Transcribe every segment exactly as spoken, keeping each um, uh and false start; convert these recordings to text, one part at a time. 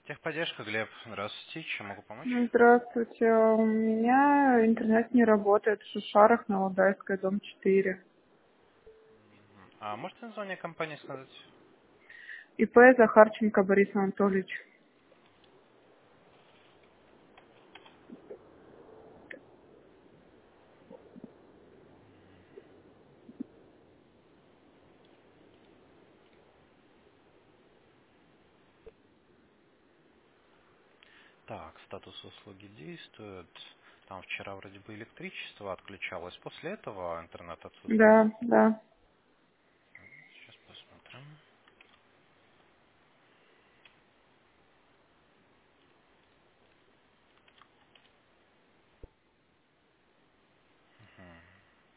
Техподдержка, Глеб. Здравствуйте. Чем могу помочь? Ну, здравствуйте. У меня интернет не работает в Шушарах на Валдайской, дом четыре. Мгм. А можете название компании сказать? ИП Захарченко Борис Анатольевич. Так, статус услуги действует. Там вчера вроде бы электричество отключалось. После этого интернет отсутствовал. Да, да. Сейчас посмотрим. Мгм.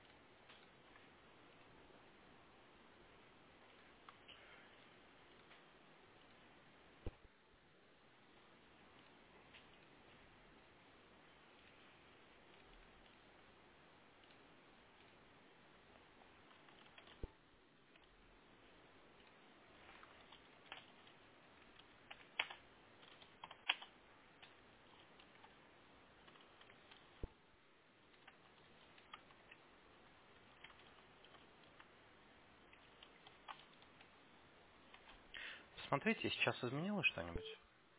Посмотрите, сейчас изменилось что-нибудь?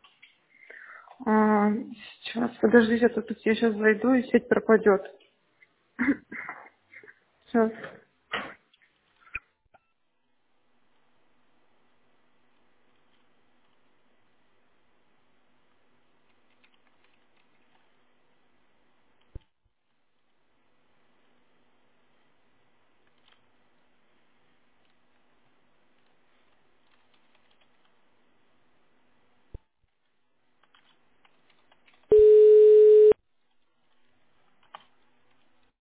А, сейчас, подождите, а то тут я сейчас зайду и сеть пропадет. Сейчас.